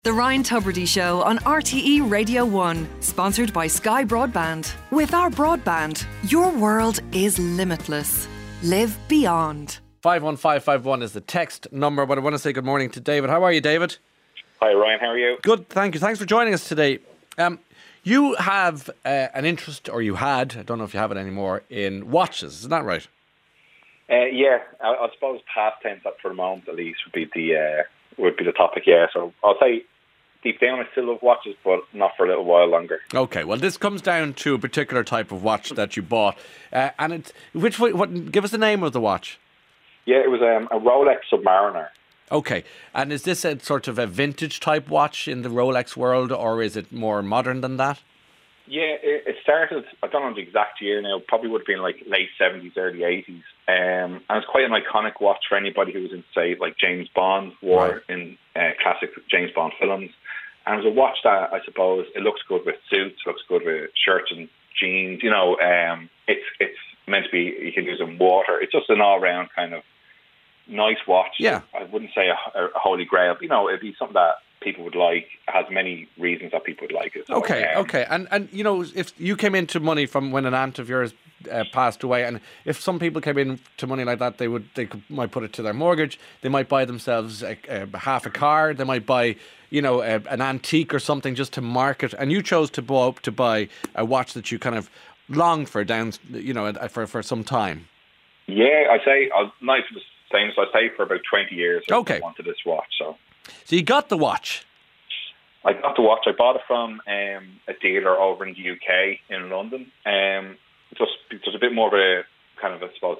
The Ryan Tubridy Show on RTE Radio 1, sponsored by Sky Broadband. With our broadband, your world is limitless. Live beyond. 51551 is the text number, but I want to say good morning to David. How are you, David? Hi, Ryan. How are you? Good, thank you. Thanks for joining us today. You have an interest, or you had, I don't know if you have it anymore, in watches. Isn't that right? Yeah, I suppose past tense, for the moment at least, would be the topic. Yeah, so I'll say deep down I still love watches, but not for a little while longer. Okay, well, this comes down to a particular type of watch that you bought, and it's give us the name of the watch. Yeah, it was a Rolex Submariner. Okay, and is this a sort of a vintage type watch in the Rolex world, or is it more modern than that? Yeah, it started, I don't know the exact year now, probably would have been like late 70s, early 80s. And it's quite an iconic watch for anybody who was in, say, like James Bond wore in classic James Bond films. And it was a watch that, I suppose, it looks good with suits, looks good with shirts and jeans. You know, it's meant to be, you can use it in water. It's just an all-round kind of nice watch. Yeah. I wouldn't say a holy grail, but, you know, it'd be something that people would like. It has many reasons that people would like it. So, okay. And you know, if you came into money from when an aunt of yours passed away, and if some people came into money like that, might put it to their mortgage. They might buy themselves half a car. They might buy, you know, an antique or something just to market. And you chose to buy a watch that you kind of longed for for some time. Yeah, I'd say nice was the same. So I'd say for about 20 years. I wanted this watch. So you got the watch. I got the watch. I bought it from a dealer over in the UK in London. Just a bit more of a kind of, I suppose,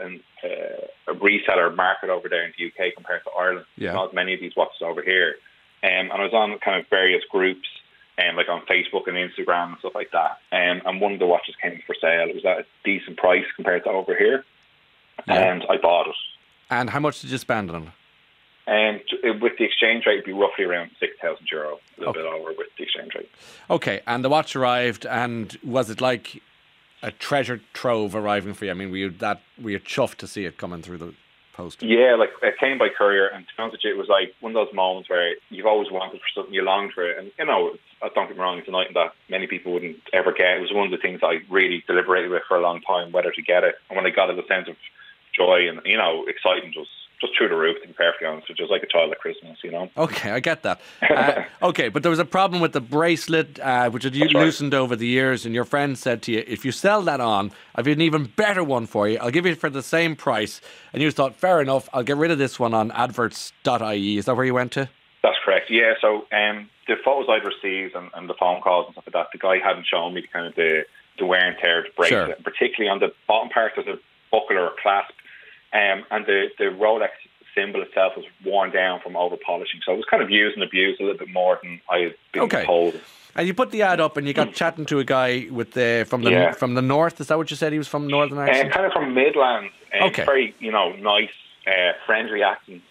a reseller market over there in the UK compared to Ireland. Yeah. Not as many of these watches over here. And I was on kind of various groups, like on Facebook and Instagram and stuff like that. And one of the watches came for sale. It was at a decent price compared to over here. Yeah. And I bought it. And how much did you spend on it? And with the exchange rate, it'd be roughly around €6,000, a little bit over with the exchange rate. Okay, and the watch arrived, and was it like a treasure trove arriving for you? I mean, were you chuffed to see it coming through the post? Yeah, like it came by courier, and to be honest with you, it was like one of those moments where you've always wanted for something, you longed for it, and you know, don't get me wrong, it's an item that many people wouldn't ever get. It was one of the things I really deliberated with for a long time, whether to get it, and when I got it, the sense of joy and, you know, excitement was just through the roof, to be perfectly honest, which was like a child at Christmas, you know. Okay, I get that. Okay, but there was a problem with the bracelet, which had loosened over the years, and your friend said to you, if you sell that on, I've an even better one for you. I'll give you it for the same price. And you thought, fair enough, I'll get rid of this one on adverts.ie. Is that where you went to? That's correct, yeah. So the photos I'd received and the phone calls and stuff like that, the guy hadn't shown me the kind of the wear and tear of the bracelet, sure. Particularly on the bottom part of the buckle or clasp. And the Rolex symbol itself was worn down from over polishing, so it was kind of used and abused a little bit more than I had been told. And you put the ad up, and you got chatting to a guy from the north. Is that what you said? He was from Northern Ireland, kind of from Midlands. Okay, very nice, friendly accent.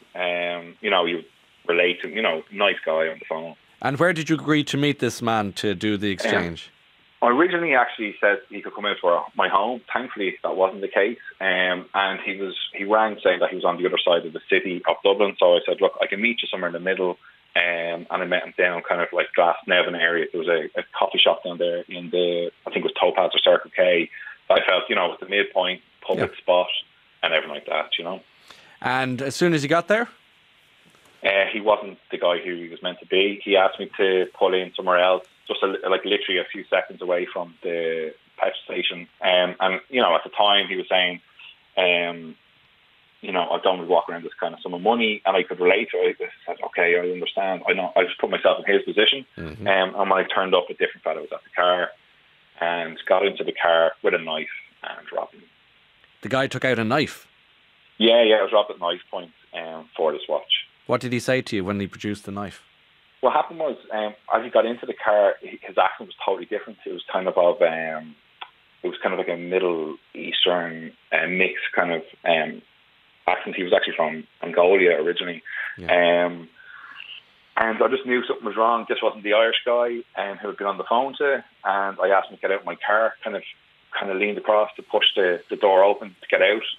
You relate to nice guy on the phone. And where did you agree to meet this man to do the exchange? I originally actually said he could come out to my home. Thankfully, that wasn't the case. And he rang saying that he was on the other side of the city of Dublin. So I said, look, I can meet you somewhere in the middle. And I met him down kind of like Glasnevin area. There was a coffee shop down there in I think it was Topaz or Circle K. I felt, it was the midpoint, public spot and everything like that, And as soon as you got there? He wasn't the guy who he was meant to be. He asked me to pull in somewhere else, just literally a few seconds away from the petrol station. And at the time he was saying, I don't want to walk around this kind of sum of money, and I could relate to it. I said, okay, I understand. I know. I just put myself in his position. Mm-hmm. And when I turned up, a different fellow was at the car and got into the car with a knife and robbed him. The guy took out a knife? Yeah, it was robbed at knife point for this watch. What did he say to you when he produced the knife? What happened was, as he got into the car, his accent was totally different. It was kind of like a Middle Eastern mix kind of accent. He was actually from Mongolia originally. Yeah. And I just knew something was wrong. This wasn't the Irish guy who had been on the phone to, and I asked him to get out of my car, kind of leaned across to push the door open to get out,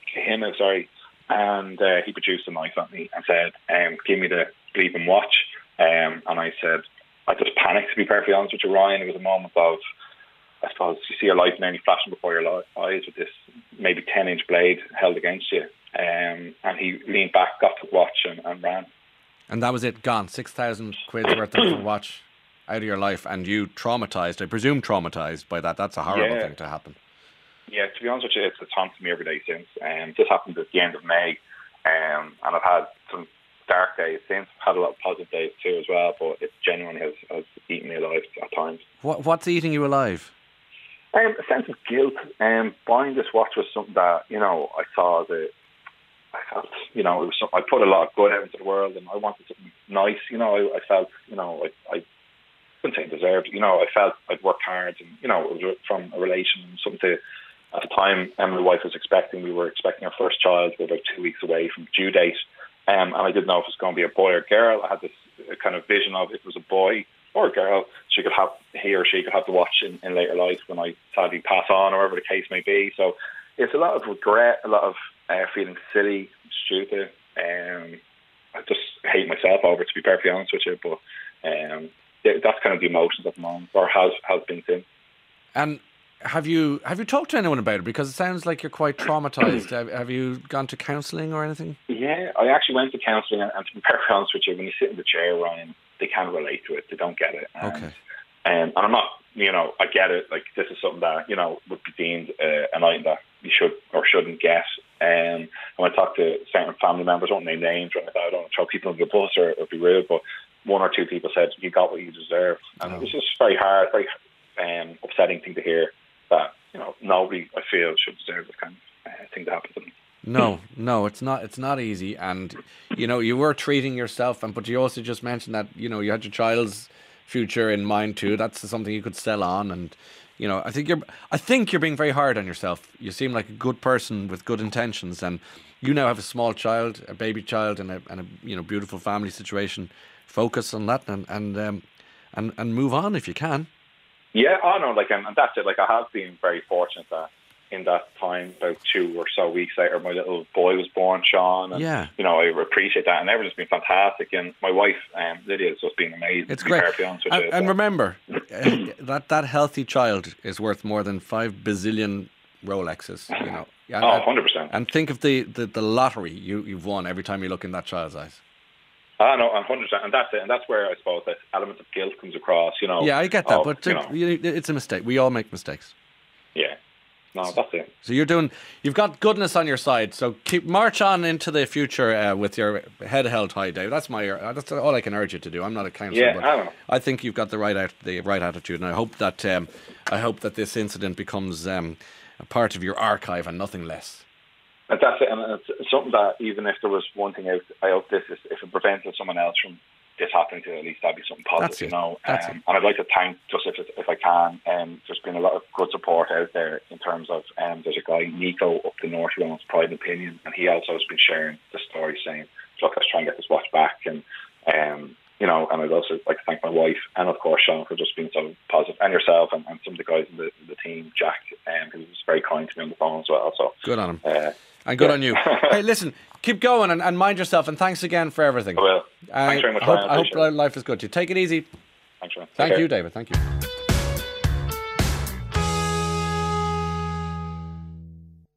and he produced a knife at me and said, give me the bleeping watch. And I said, I just panicked, to be perfectly honest with you, Ryan. It was a moment of, I suppose, you see your life nearly flashing before your eyes with this maybe 10-inch blade held against you. And he leaned back, got the watch and ran. And that was it, gone. 6,000 quid's worth of a watch out of your life, and you traumatised, I presume traumatised by that. That's a horrible thing to happen. Yeah, to be honest with you, it's haunted me every day since. This happened at the end of May, and I've had some dark days since. I've had a lot of positive days too as well, but it genuinely has eaten me alive at times. What's eating you alive? A sense of guilt. Buying this watch was something that, I saw as I felt, it was something, I put a lot of good out into the world, and I wanted something nice. I felt, I wouldn't say deserved. I felt I'd worked hard, and it was from a relation, something to. At the time, my wife was we were expecting our first child. We were about 2 weeks away from due date, and I didn't know if it was going to be a boy or girl. I had this kind of vision of if it was a boy or a girl, he or she could have the watch in later life when I sadly pass on, or whatever the case may be. So it's a lot of regret, a lot of feeling silly, stupid. I just hate myself over it, to be perfectly honest with you. But that's kind of the emotions at the moment, or has been since. And have you talked to anyone about it? Because it sounds like you're quite traumatised. Have you gone to counselling or anything? Yeah, I actually went to counselling, and to be perfectly honest with you, when you sit in the chair, Ryan, they can't relate to it. They don't get it. Okay. And I'm not, I get it. Like, this is something that, would be deemed an item that you should or shouldn't get. And when I talk to certain family members, I won't name names or anything, I don't throw people under the bus or be rude, but one or two people said, you got what you deserve. And it was just very hard, very upsetting thing to hear, that nobody, I feel, should deserve this kind of thing to happen to them. No, it's not. It's not easy, and you were treating yourself, but you also just mentioned that you had your child's future in mind too. That's something you could sell on, and I think you're being very hard on yourself. You seem like a good person with good intentions, and you now have a small child, a baby child, and a beautiful family situation. Focus on that, and move on if you can. Yeah, and that's it. Like, I have been very fortunate that in that time, about 2 or so weeks later, my little boy was born, Sean. And, I appreciate that, and everything's been fantastic. And my wife, Lydia, has just been amazing. It's great. And remember, that healthy child is worth more than 5 bazillion Rolexes. 100%. And think of the lottery you've won every time you look in that child's eyes. No, 100%, and that's it, and that's where I suppose that element of guilt comes across. Yeah, I get that, but it's a mistake. We all make mistakes. Yeah, no, that's it. So you've got goodness on your side. So march on into the future with your head held high, Dave. That's all I can urge you to do. I'm not a counsellor, but I think you've got the right attitude, and I hope that this incident becomes a part of your archive and nothing less. And that's it, and it's something that even if there was one thing I hope this is, if it prevented someone else from this happening to, at least that'd be something positive, And I'd like to thank, just if I can, there's been a lot of good support out there in terms of, there's a guy, Nico, up the north, who owns Pride and Opinion, and he also has been sharing the story, saying, look, let's try and get this watch back, and and I'd also like to thank my wife and, of course, Sean, for just being so positive, and yourself, and some of the guys in the team, Jack, who was very kind to me on the phone as well. So good on him. And good on you. Hey, listen, keep going and mind yourself, and thanks again for everything. I will. Thanks very much, I hope life is good to you. Take it easy. Thanks, man. Thank you, David. Thank you.